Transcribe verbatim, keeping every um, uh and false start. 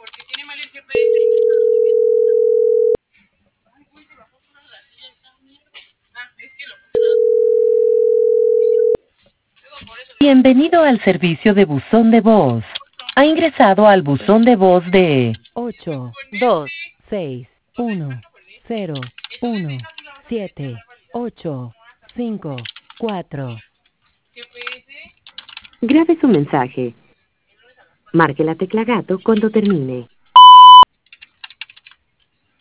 Bienvenido al servicio de buzón de voz. Ha ingresado al buzón de voz de ocho dos seis uno cero uno siete ocho cinco cuatro. Grabe su mensaje. Marque la tecla gato cuando termine.